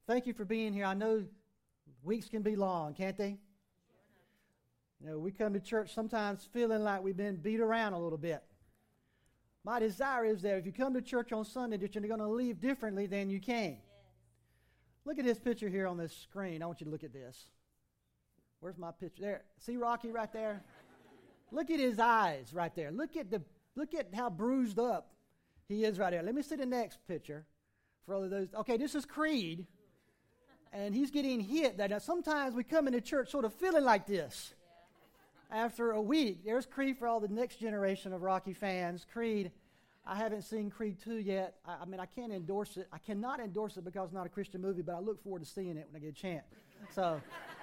Thank you for being here. I know weeks can be long, can't they? You know, we come to church sometimes feeling like we've been beat around a little bit. My desire is that if you come to church on Sunday, that you're going to leave differently than you came. Yes. Look at this picture here on this screen. I want you to look at this. Where's my picture? There. See Rocky right there? Look at his eyes right there. Look at how bruised up he is right there. Let me see the next picture for all of those. Okay, this is Creed. And he's getting hit. Now, sometimes we come into church sort of feeling like this. After a week, there's Creed for all the next generation of Rocky fans. Creed, I haven't seen Creed 2 yet. I mean, I can't endorse it. I cannot endorse it because it's not a Christian movie, but I look forward to seeing it when I get a chance. So,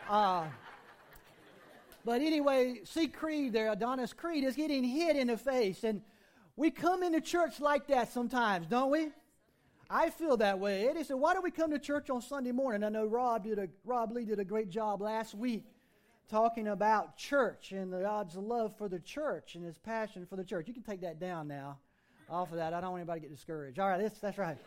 but anyway, see Creed there, Adonis Creed is getting hit in the face. And we come into church like that sometimes, don't we? I feel that way. Eddie said, why do we come to church on Sunday morning? I know Rob Lee did a great job last week talking about church and God's love for the church and his passion for the church. You can take that down now off of that. I don't want anybody to get discouraged. All right, that's right.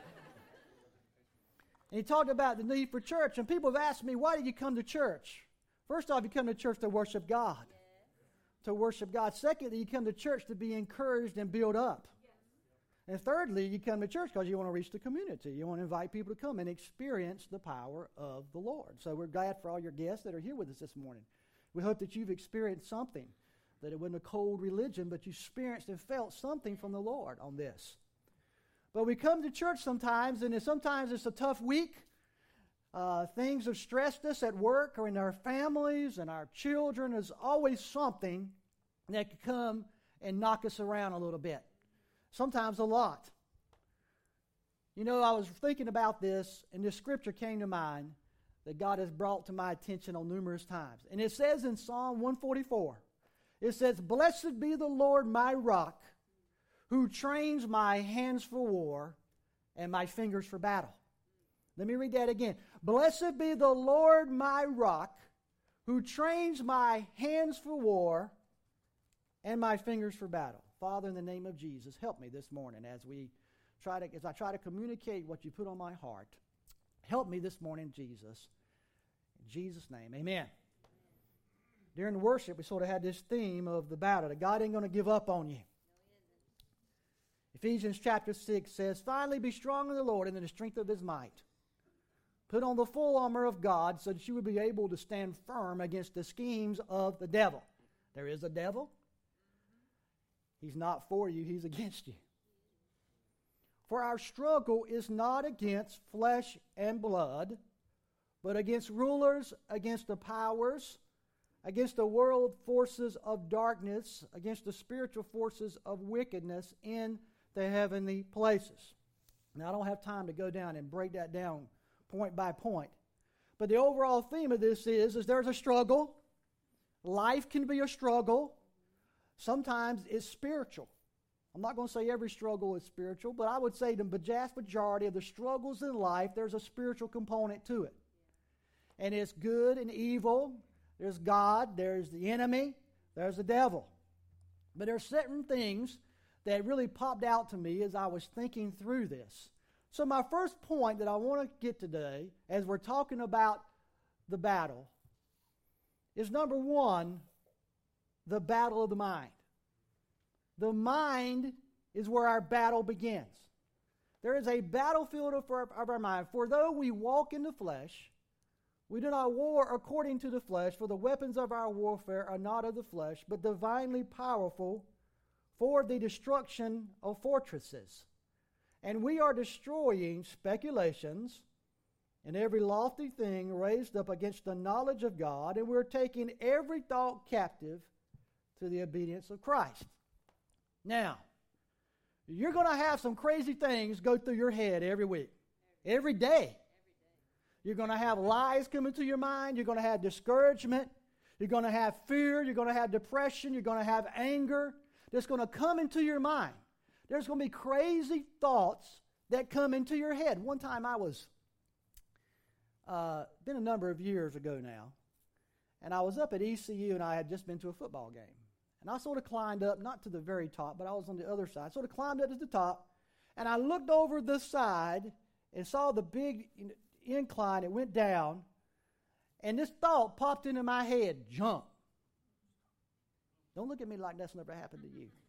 And he talked about the need for church. And people have asked me, why did you come to church? First off, you come to church to worship God. To worship God. Secondly, you come to church to be encouraged and built up. And thirdly, you come to church because you want to reach the community. You want to invite people to come and experience the power of the Lord. So we're glad for all your guests that are here with us this morning. We hope that you've experienced something, that it wasn't a cold religion, but you experienced and felt something from the Lord on this. But we come to church sometimes, and sometimes it's a tough week. Things have stressed us at work or in our families and our children. There's always something that could come and knock us around a little bit. Sometimes a lot. You know, I was thinking about this, and this scripture came to mind that God has brought to my attention on numerous times. And it says in Psalm 144, it says, "Blessed be the Lord my rock, who trains my hands for war and my fingers for battle." Let me read that again. "Blessed be the Lord my rock, who trains my hands for war and my fingers for battle." Father, in the name of Jesus, help me this morning as I try to communicate what you put on my heart. Help me this morning, Jesus. In Jesus' name, amen. During worship, we sort of had this theme of the battle, that God ain't going to give up on you. Ephesians chapter 6 says, "Finally be strong in the Lord and in the strength of his might. Put on the full armor of God so that you will be able to stand firm against the schemes of the devil." There is a devil. He's not for you, he's against you. "For our struggle is not against flesh and blood, but against rulers, against the powers, against the world forces of darkness, against the spiritual forces of wickedness in the heavenly places." Now, I don't have time to go down and break that down point by point. But the overall theme of this is there's a struggle. Life can be a struggle. Sometimes it's spiritual. I'm not going to say every struggle is spiritual, but I would say the vast majority of the struggles in life, there's a spiritual component to it. And it's good and evil. There's God, there's the enemy, there's the devil. But there's certain things that really popped out to me as I was thinking through this. So my first point that I want to get today, as we're talking about the battle, is number one, the battle of the mind. The mind is where our battle begins. There is a battlefield of our mind. "For though we walk in the flesh, we do not war according to the flesh, for the weapons of our warfare are not of the flesh, but divinely powerful for the destruction of fortresses. And we are destroying speculations and every lofty thing raised up against the knowledge of God, and we're taking every thought captive to the obedience of Christ." Now, you're going to have some crazy things go through your head every week, every day. You're going to have lies come into your mind. You're going to have discouragement. You're going to have fear. You're going to have depression. You're going to have anger that's going to come into your mind. There's going to be crazy thoughts that come into your head. One time I was, been a number of years ago now, and I was up at ECU, and I had just been to a football game. And I sort of climbed up, not to the very top, but I was on the other side. Sort of climbed up to the top, and I looked over the side and saw the big incline. It went down. And this thought popped into my head, jump. Don't look at me like that's never happened to you.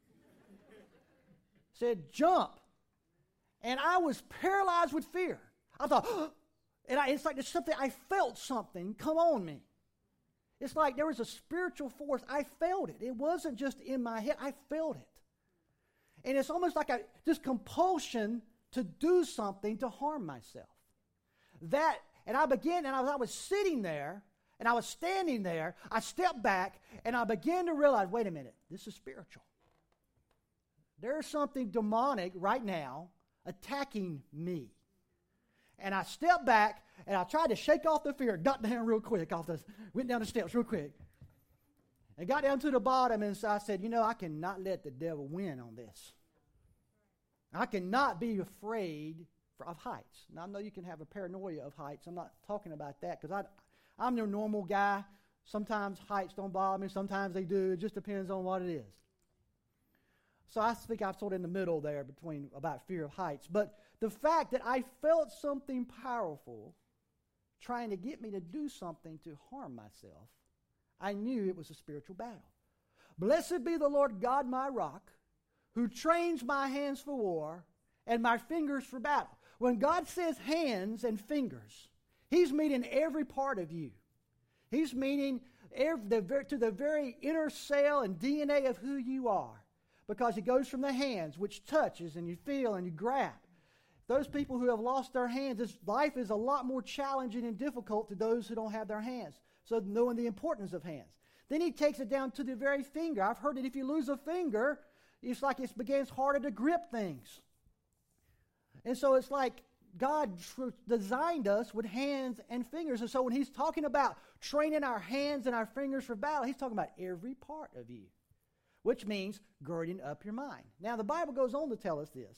Said, jump. And I was paralyzed with fear. I thought, it's like there's something, I felt something come on me. It's like there was a spiritual force. I felt it. It wasn't just in my head. I felt it. And it's almost like this compulsion to do something to harm myself. And I began, and I was sitting there, and I was standing there. I stepped back, and I began to realize, wait a minute, this is spiritual. There's something demonic right now attacking me. And I stepped back, and I tried to shake off the fear, got down real quick, went down the steps real quick, and got down to the bottom, and so I said, I cannot let the devil win on this. I cannot be afraid of heights. Now, I know you can have a paranoia of heights. I'm not talking about that, because I'm the normal guy. Sometimes heights don't bother me. Sometimes they do. It just depends on what it is. So I think I'm sort of in the middle there about fear of heights. But the fact that I felt something powerful trying to get me to do something to harm myself, I knew it was a spiritual battle. Blessed be the Lord God my rock, who trains my hands for war and my fingers for battle. When God says hands and fingers, He's meaning every part of you. He's meaning to the very inner cell and DNA of who you are. Because it goes from the hands, which touches and you feel and you grab. Those people who have lost their hands, life is a lot more challenging and difficult to those who don't have their hands. So knowing the importance of hands. Then he takes it down to the very finger. I've heard that if you lose a finger, it's like it begins harder to grip things. And so it's like God designed us with hands and fingers. And so when he's talking about training our hands and our fingers for battle, he's talking about every part of you. Which means girding up your mind. Now, the Bible goes on to tell us this.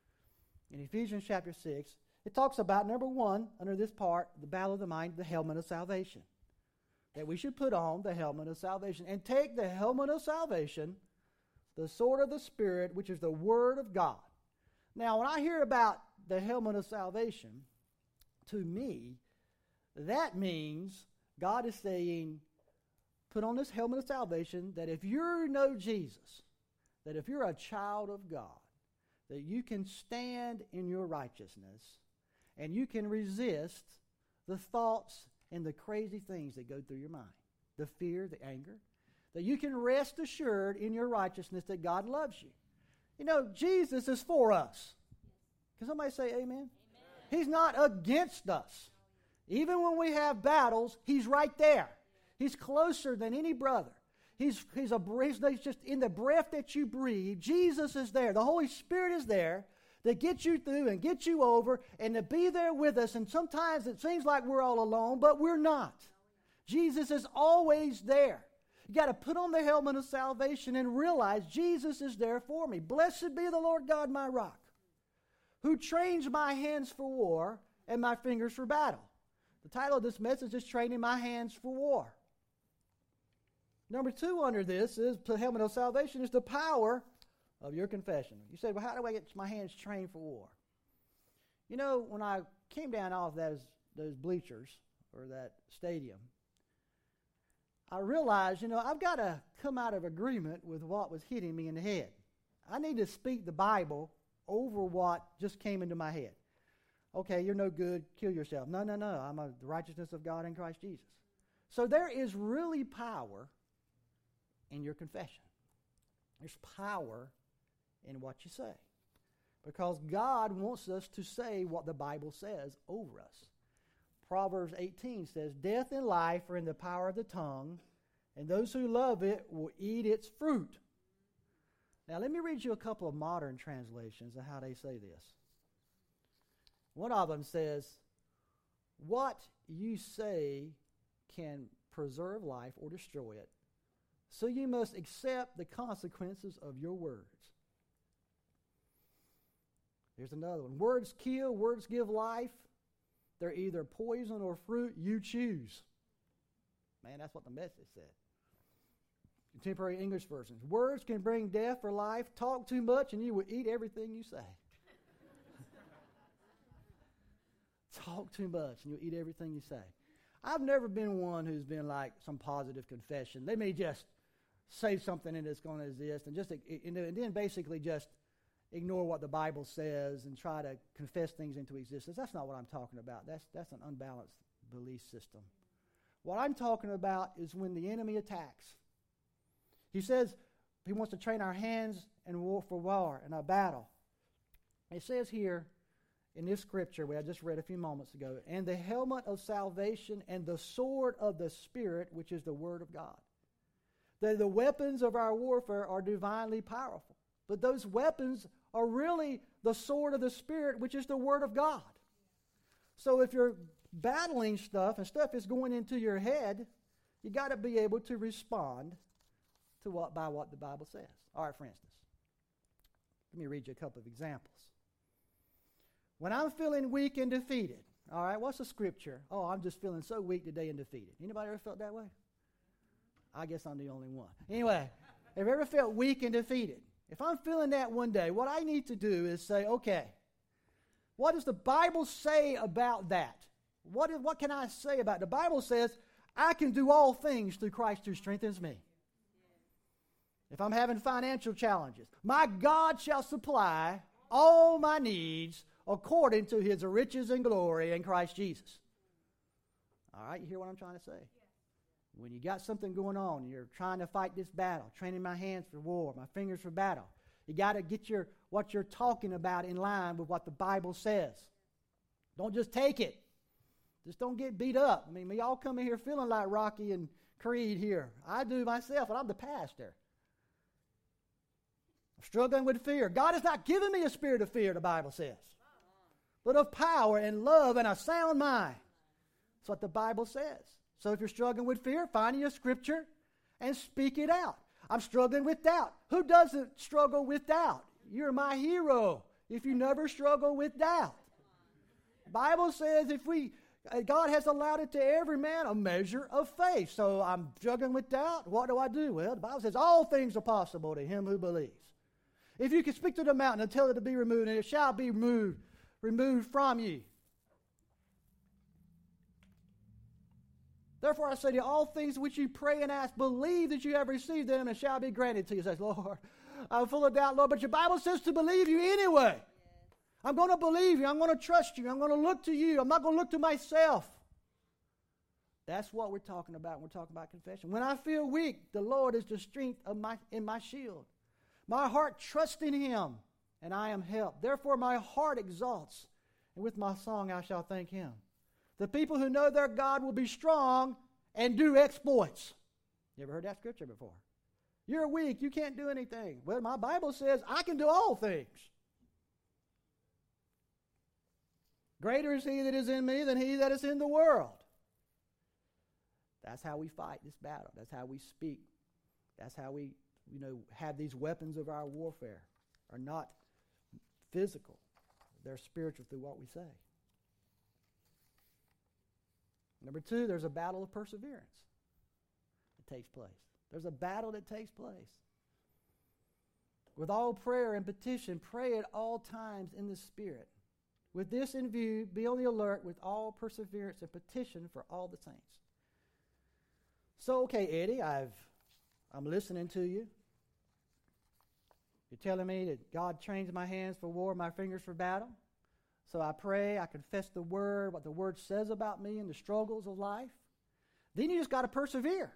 In Ephesians chapter 6, it talks about, number 1, under this part, the battle of the mind, the helmet of salvation. That we should put on the helmet of salvation. And take the helmet of salvation, the sword of the Spirit, which is the Word of God. Now, when I hear about the helmet of salvation, to me, that means God is saying, put on this helmet of salvation, that if you know Jesus, that if you're a child of God, that you can stand in your righteousness and you can resist the thoughts and the crazy things that go through your mind, the fear, the anger, that you can rest assured in your righteousness that God loves you. Jesus is for us. Can somebody say amen? Amen. He's not against us. Even when we have battles, He's right there. He's closer than any brother. He's just in the breath that you breathe. Jesus is there. The Holy Spirit is there to get you through and get you over and to be there with us. And sometimes it seems like we're all alone, but we're not. Jesus is always there. You got to put on the helmet of salvation and realize Jesus is there for me. Blessed be the Lord God my rock, who trains my hands for war and my fingers for battle. The title of this message is Training My Hands for War. Number 2 under this is the helmet of salvation is the power of your confession. You say, well, how do I get my hands trained for war? When I came down off those bleachers or that stadium, I realized, I've got to come out of agreement with what was hitting me in the head. I need to speak the Bible over what just came into my head. Okay, you're no good, kill yourself. No, I'm the righteousness of God in Christ Jesus. So there is really power in your confession. There's power in what you say. Because God wants us to say what the Bible says over us. Proverbs 18 says, death and life are in the power of the tongue, and those who love it will eat its fruit. Now let me read you a couple of modern translations of how they say this. One of them says, what you say can preserve life or destroy it, so you must accept the consequences of your words. Here's another one. Words kill, words give life. They're either poison or fruit, you choose. Man, that's what the Message said. Contemporary English versions. Words can bring death or life. Talk too much and you will eat everything you say. talk too much and you'll eat everything you say. I've never been one who's been like some positive confession. They may just say something and it's going to exist and then basically just ignore what the Bible says and try to confess things into existence. That's not what I'm talking about. That's an unbalanced belief system. What I'm talking about is when the enemy attacks. He says he wants to train our hands and war for war in a battle. It says here in this scripture we I just read a few moments ago, and the helmet of salvation and the sword of the Spirit, which is the Word of God. The weapons of our warfare are divinely powerful. But those weapons are really the sword of the Spirit, which is the Word of God. So if you're battling stuff and stuff is going into your head, you got to be able to respond to what the Bible says. All right, for instance, let me read you a couple of examples. When I'm feeling weak and defeated, all right, what's the scripture? Oh, I'm just feeling so weak today and defeated. Anybody ever felt that way? I guess I'm the only one. Anyway, have you ever felt weak and defeated? If I'm feeling that one day, what I need to do is say, okay, what does the Bible say about that? What can I say about it? The Bible says, I can do all things through Christ who strengthens me. If I'm having financial challenges, my God shall supply all my needs according to his riches and glory in Christ Jesus. All right, you hear what I'm trying to say? When you got something going on, you're trying to fight this battle, training my hands for war, my fingers for battle. You got to get what you're talking about in line with what the Bible says. Don't just take it. Just don't get beat up. I mean, we all come in here feeling like Rocky and Creed here. I do myself, and I'm the pastor. I'm struggling with fear. God has not given me a spirit of fear, the Bible says, but of power and love and a sound mind. That's what the Bible says. So if you're struggling with fear, find your scripture and speak it out. I'm struggling with doubt. Who doesn't struggle with doubt? You're my hero if you never struggle with doubt. The Bible says God has allowed it to every man a measure of faith. So I'm struggling with doubt. What do? Well, the Bible says all things are possible to him who believes. If you can speak to the mountain and tell it to be removed, and it shall be removed from you. Therefore I say to you, all things which you pray and ask, believe that you have received them and shall be granted to you. Says, Lord, I'm full of doubt, Lord, but your Bible says to believe you anyway. I'm going to believe you. I'm going to trust you. I'm going to look to you. I'm not going to look to myself. That's what we're talking about when we're talking about confession. When I feel weak, the Lord is the strength in my shield. My heart trusts in him, and I am helped. Therefore my heart exalts, and with my song I shall thank him. The people who know their God will be strong and do exploits. You ever heard that scripture before? You're weak. You can't do anything. Well, my Bible says I can do all things. Greater is he that is in me than he that is in the world. That's how we fight this battle. That's how we speak. That's how we, have these weapons of our warfare. Are not physical. They're spiritual through what we say. Number 2, there's a battle of perseverance that takes place. There's a battle that takes place. With all prayer and petition, pray at all times in the Spirit. With this in view, be on the alert with all perseverance and petition for all the saints. So, okay, Eddie, I'm listening to you. You're telling me that God trains my hands for war, my fingers for battle. So I pray, I confess the Word, what the Word says about me and the struggles of life. Then you just got to persevere.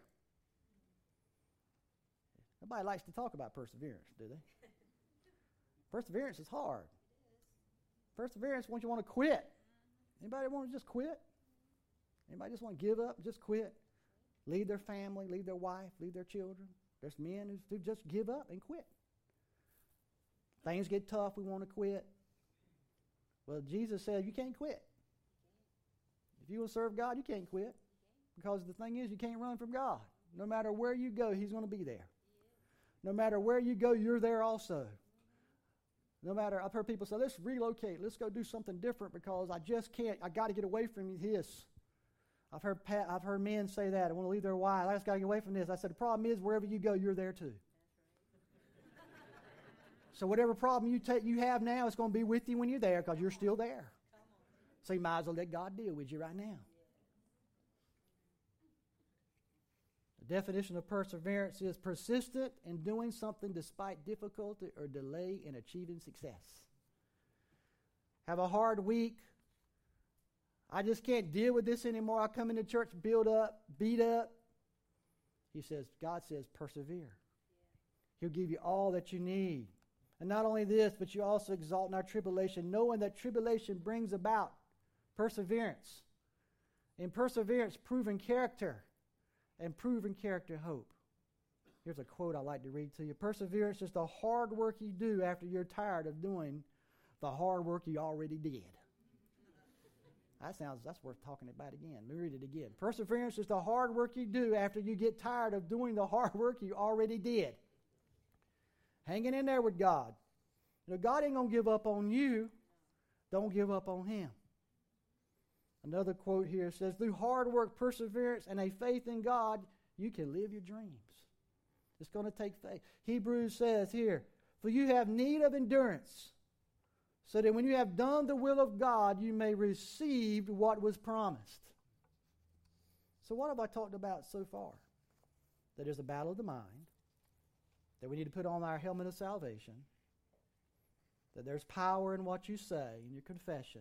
Nobody likes to talk about perseverance, do they? Perseverance is hard. Perseverance when you want to quit. Anybody want to just quit? Anybody just want to give up, just quit? Leave their family, leave their wife, leave their children. There's men who just give up and quit. Things get tough, we want to quit. Well, Jesus said you can't quit. If you will serve God, you can't quit. Because the thing is, you can't run from God. No matter where you go, he's going to be there. No matter where you go, you're there also. No matter, I've heard people say, let's relocate. Let's go do something different because I just can't. I got to get away from this. I've heard men say that. I want to leave their wife. I just got to get away from this. I said, the problem is wherever you go, you're there too. So whatever problem you have now, it's going to be with you when you're there because you're still there. So you might as well let God deal with you right now. The definition of perseverance is persistent in doing something despite difficulty or delay in achieving success. Have a hard week. I just can't deal with this anymore. I come into church beat up. God says, persevere. He'll give you all that you need. And not only this, but you also exalt in our tribulation, knowing that tribulation brings about perseverance. In perseverance, proven character. And proven character, hope. Here's a quote I like to read to you. Perseverance is the hard work you do after you're tired of doing the hard work you already did. That's worth talking about again. Let me read it again. Perseverance is the hard work you do after you get tired of doing the hard work you already did. Hanging in there with God. God ain't going to give up on you. Don't give up on Him. Another quote here says, through hard work, perseverance, and a faith in God, you can live your dreams. It's going to take faith. Hebrews says here, for you have need of endurance, so that when you have done the will of God, you may receive what was promised. So what have I talked about so far? That there's a battle of the mind, that we need to put on our helmet of salvation, that there's power in what you say in your confession,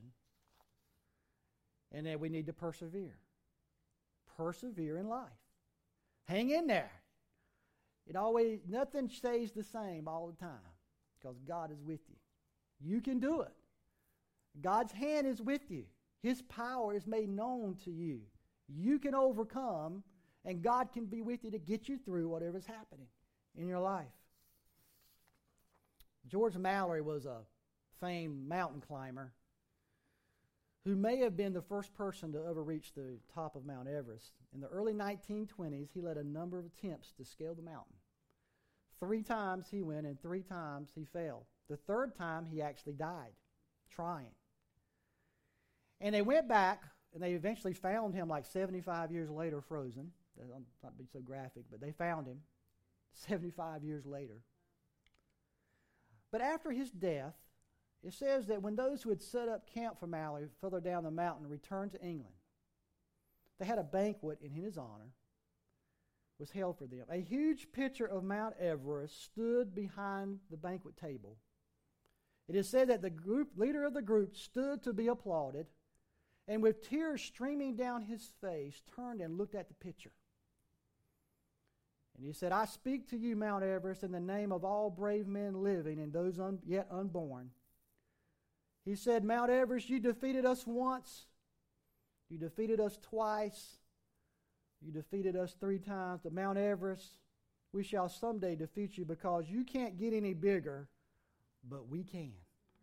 and that we need to persevere. Persevere in life. Hang in there. Nothing stays the same all the time because God is with you. You can do it. God's hand is with you. His power is made known to you. You can overcome, and God can be with you to get you through whatever's happening in your life. George Mallory was a famed mountain climber who may have been the first person to ever reach the top of Mount Everest. In the early 1920s, he led a number of attempts to scale the mountain. 3 times he went, and 3 times he failed. The 3rd time, he actually died trying. And they went back, and they eventually found him like 75 years later, frozen. I'll not be so graphic, but they found him 75 years later. But after his death, it says that when those who had set up camp for Mallory further down the mountain returned to England, they had a banquet in his honor was held for them. A huge picture of Mount Everest stood behind the banquet table. It is said that the leader of the group stood to be applauded, and with tears streaming down his face, turned and looked at the picture. And he said, I speak to you, Mount Everest, in the name of all brave men living and those yet unborn. He said, Mount Everest, you defeated us once. You defeated us twice. You defeated us 3 times. But Mount Everest, we shall someday defeat you because you can't get any bigger, but we can.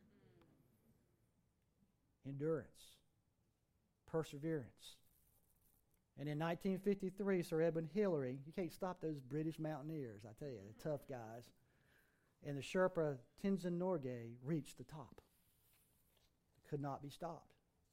Endurance. Perseverance. And in 1953, Sir Edmund Hillary, you can't stop those British mountaineers, I tell you, they're tough guys. And the Sherpa Tenzin Norgay reached the top. Could not be stopped.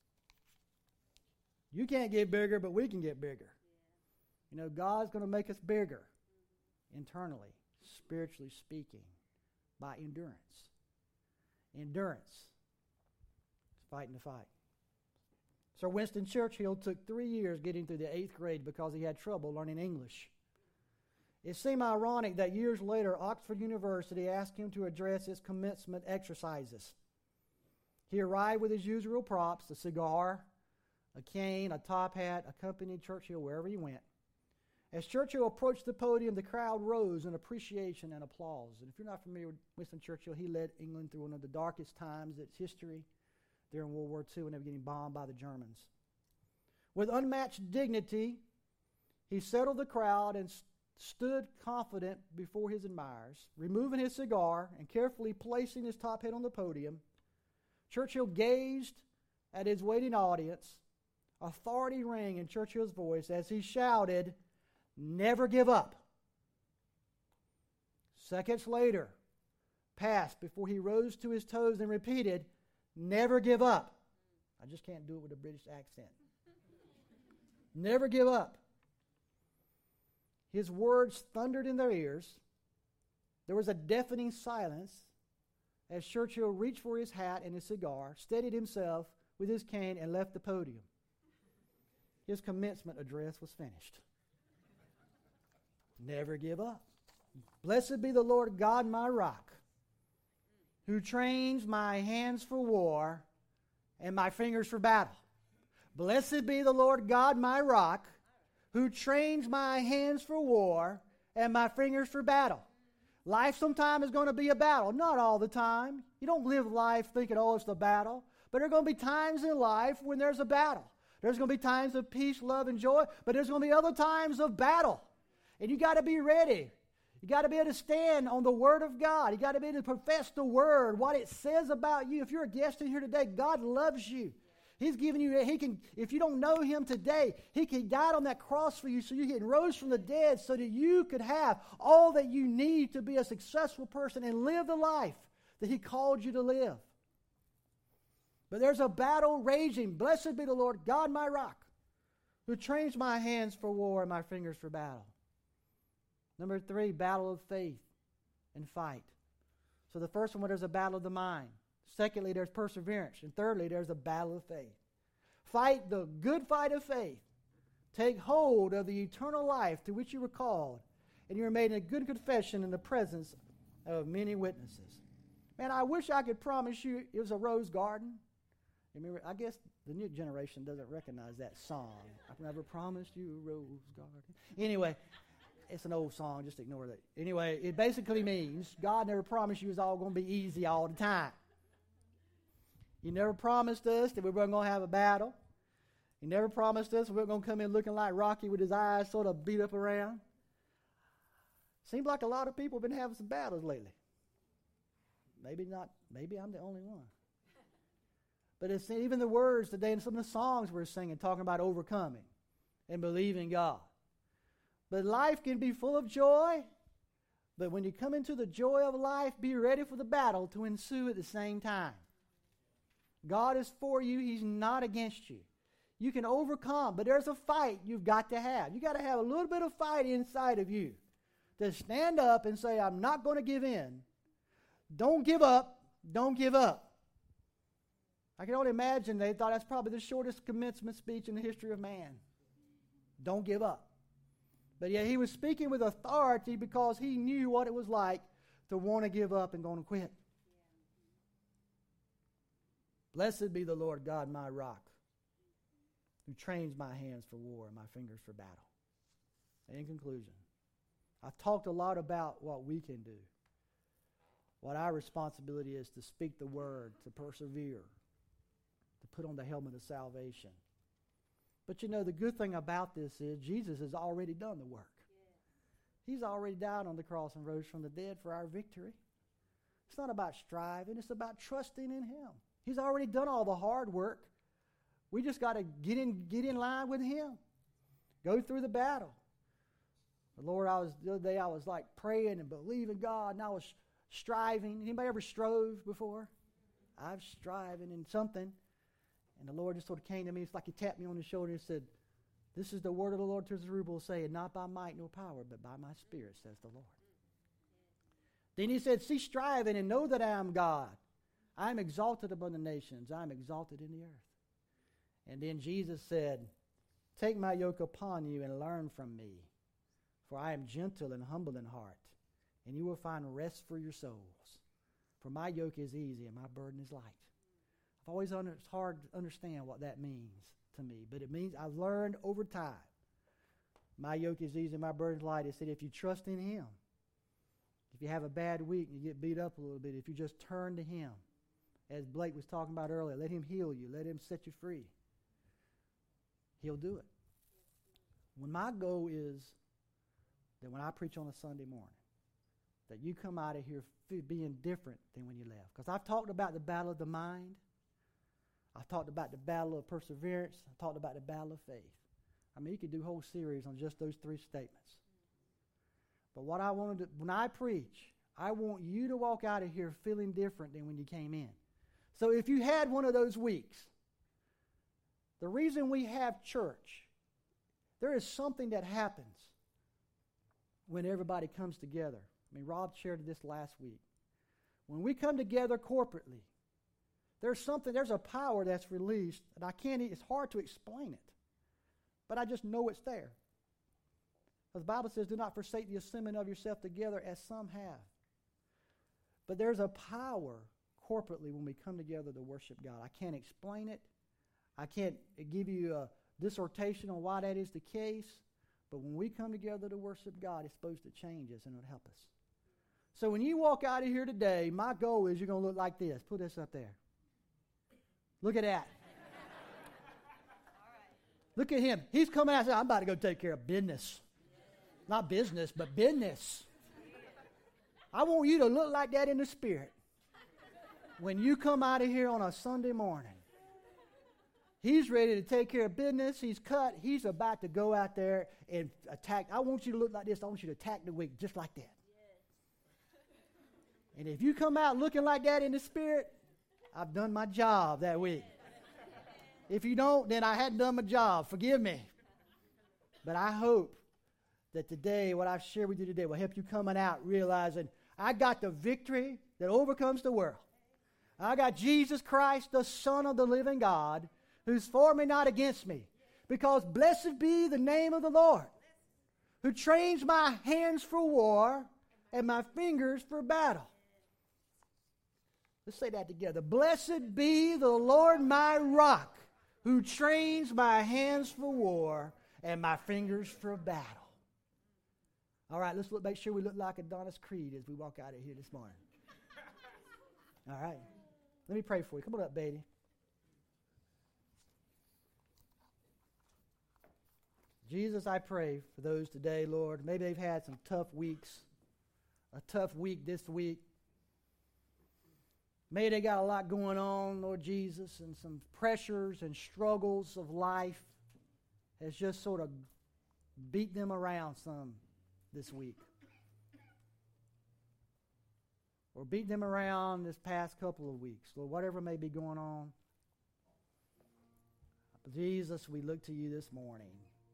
You can't get bigger, but we can get bigger. God's going to make us bigger internally, spiritually speaking, by endurance. Endurance. It's fighting the fight. Sir Winston Churchill took 3 years getting through the 8th grade because he had trouble learning English. It seemed ironic that years later, Oxford University asked him to address its commencement exercises. He arrived with his usual props, a cigar, a cane, a top hat, accompanied Churchill wherever he went. As Churchill approached the podium, the crowd rose in appreciation and applause. And if you're not familiar with Winston Churchill, he led England through one of the darkest times in its history during World War II when they were getting bombed by the Germans. With unmatched dignity, he settled the crowd and stood confident before his admirers. Removing his cigar and carefully placing his top hat on the podium, Churchill gazed at his waiting audience. Authority rang in Churchill's voice as he shouted, "Never give up." Seconds later passed before he rose to his toes and repeated, "Never give up." I just can't do it with a British accent. Never give up. His words thundered in their ears. There was a deafening silence as Churchill reached for his hat and his cigar, steadied himself, with his cane and left the podium. His commencement address was finished. Never give up. Blessed be the Lord God, my rock, who trains my hands for war and my fingers for battle. Blessed be the Lord God, my rock, who trains my hands for war and my fingers for battle. Life sometime is going to be a battle. Not all the time. You don't live life thinking, oh, it's the battle. But there are going to be times in life when there's a battle. There's going to be times of peace, love, and joy. But there's going to be other times of battle. And you got to be ready. You got to be able to stand on the Word of God. You got to be able to profess the Word, what it says about you. If you're a guest in here today, God loves you. He's given you, He can, if you don't know Him today, He died on that cross for you so you can rose from the dead so that you could have all that you need to be a successful person and live the life that He called you to live. But there's a battle raging. Blessed be the Lord God, my rock, who trains my hands for war and my fingers for battle. Number 3, battle of faith and fight. So the first one, there's a battle of the mind. Secondly, there's perseverance. And thirdly, there's a battle of faith. Fight the good fight of faith. Take hold of the eternal life to which you were called, and you are made a good confession in the presence of many witnesses. Man, I wish I could promise you it was a rose garden. Remember, I guess the new generation doesn't recognize that song. I've never promised you a rose garden. Anyway, it's an old song. Just ignore that. Anyway, it basically means God never promised you it's all going to be easy all the time. He never promised us that we weren't going to have a battle. He never promised us we weren't going to come in looking like Rocky with his eyes sort of beat up around. Seems like a lot of people have been having some battles lately. Maybe not. Maybe I'm the only one. But it's even the words today in some of the songs we're singing talking about overcoming and believing God. But life can be full of joy. But when you come into the joy of life, be ready for the battle to ensue at the same time. God is for you. He's not against you. You can overcome, but there's a fight you've got to have. You've got to have a little bit of fight inside of you to stand up and say, I'm not going to give in. Don't give up. Don't give up. I can only imagine they thought that's probably the shortest commencement speech in the history of man. Don't give up. But yet he was speaking with authority because he knew what it was like to want to give up and going to quit. Blessed be the Lord God, my rock, who trains my hands for war and my fingers for battle. In conclusion, I've talked a lot about what we can do, what our responsibility is to speak the word, to persevere, to put on the helmet of salvation. But you know, the good thing about this is Jesus has already done the work. He's already died on the cross and rose from the dead for our victory. It's not about striving, it's about trusting in Him. He's already done all the hard work. We just got to get in line with Him. Go through the battle. The Lord, the other day I was like praying and believing God, and I was striving. Anybody ever strove before? I've striving in something. And the Lord just sort of came to me. It's like He tapped me on the shoulder and said, this is the word of the Lord to Zerubbabel, saying, not by might nor power, but by my Spirit, says the Lord. Then He said, cease striving and know that I am God. I am exalted above the nations. I am exalted in the earth. And then Jesus said, take my yoke upon you and learn from me, for I am gentle and humble in heart, and you will find rest for your souls. For my yoke is easy and my burden is light. I've always it's hard to understand what that means to me, but it means I've learned over time. My yoke is easy and my burden is light. It said if you trust in Him, if you have a bad week and you get beat up a little bit, if you just turn to Him, as Blake was talking about earlier, let Him heal you. Let Him set you free. He'll do it. When my goal is that when I preach on a Sunday morning, that you come out of here being different than when you left. Because I've talked about the battle of the mind. I've talked about the battle of perseverance. I've talked about the battle of faith. I mean, you could do a whole series on just those 3 statements. But what I wanted to, when I preach, I want you to walk out of here feeling different than when you came in. So if you had one of those weeks, the reason we have church, there is something that happens when everybody comes together. I mean, Rob shared this last week. When we come together corporately, There's a power that's released, and it's hard to explain it. But I just know it's there. The Bible says, do not forsake the assembling of yourself together as some have. But there's a power corporately when we come together to worship God. I can't explain it. I can't give you a dissertation on why that is the case. But when we come together to worship God, it's supposed to change us and it'll help us. So when you walk out of here today, my goal is you're going to look like this. Put this up there. Look at that. Look at him. He's coming out and saying, I'm about to go take care of business. Not business, but business. I want you to look like that in the spirit. When you come out of here on a Sunday morning, he's ready to take care of business. He's cut. He's about to go out there and attack. I want you to look like this. I want you to attack the weak just like that. And if you come out looking like that in the spirit, I've done my job that week. If you don't, then I hadn't done my job. Forgive me. But I hope that today, what I've shared with you today will help you coming out realizing I got the victory that overcomes the world. I got Jesus Christ, the Son of the living God, who's for me, not against me. Because blessed be the name of the Lord, who trains my hands for war and my fingers for battle. Let's say that together. Blessed be the Lord my rock, who trains my hands for war and my fingers for battle. All right, let's make sure we look like Adonis Creed as we walk out of here this morning. All right. Let me pray for you. Come on up, baby. Jesus, I pray for those today, Lord. Maybe they've had some tough weeks, a tough week this week. Maybe they got a lot going on, Lord Jesus, and some pressures and struggles of life has just sort of beat them around some this week. Or beat them around this past couple of weeks. Lord, whatever may be going on. Jesus, we look to you this morning.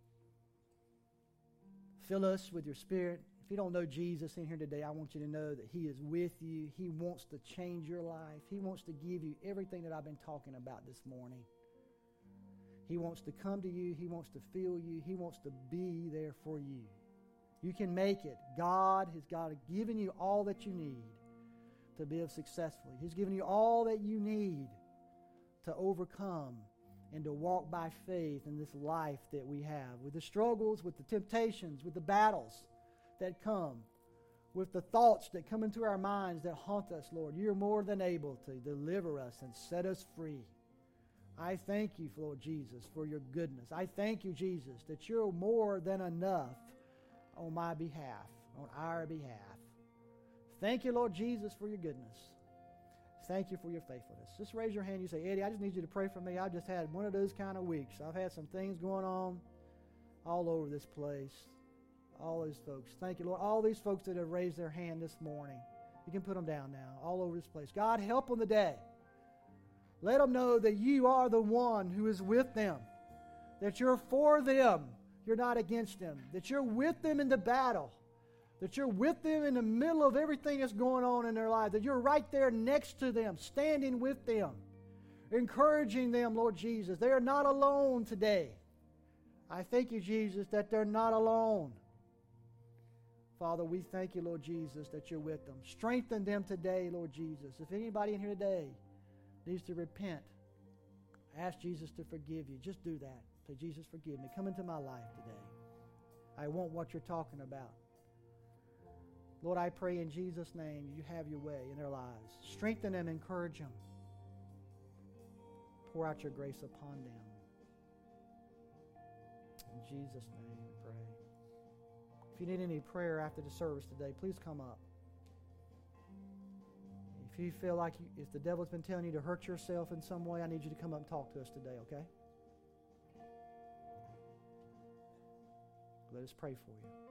Fill us with your Spirit. If you don't know Jesus in here today, I want you to know that he is with you. He wants to change your life. He wants to give you everything that I've been talking about this morning. He wants to come to you. He wants to feel you. He wants to be there for you. You can make it. God has given you all that you need to live successfully. He's given you all that you need to overcome and to walk by faith in this life that we have, with the struggles, with the temptations, with the battles that come, with the thoughts that come into our minds that haunt us, Lord. You're more than able to deliver us and set us free. I thank you, Lord Jesus, for your goodness. I thank you, Jesus, that you're more than enough on my behalf, on our behalf. Thank you, Lord Jesus, for your goodness. Thank you for your faithfulness. Just raise your hand. You say, Eddie, I just need you to pray for me. I've just had one of those kind of weeks. I've had some things going on all over this place. All those folks. Thank you, Lord. All these folks that have raised their hand this morning. You can put them down now. All over this place. God, help them today. Let them know that you are the one who is with them. That you're for them. You're not against them. That you're with them in the battle. That you're with them in the middle of everything that's going on in their lives. That you're right there next to them, standing with them, encouraging them, Lord Jesus. They are not alone today. I thank you, Jesus, that they're not alone. Father, we thank you, Lord Jesus, that you're with them. Strengthen them today, Lord Jesus. If anybody in here today needs to repent, ask Jesus to forgive you. Just do that. Say, Jesus, forgive me. Come into my life today. I want what you're talking about. Lord, I pray in Jesus' name you have your way in their lives. Strengthen them, encourage them. Pour out your grace upon them. In Jesus' name we pray. If you need any prayer after the service today, please come up. If you feel like if the devil's been telling you to hurt yourself in some way, I need you to come up and talk to us today, okay? Let us pray for you.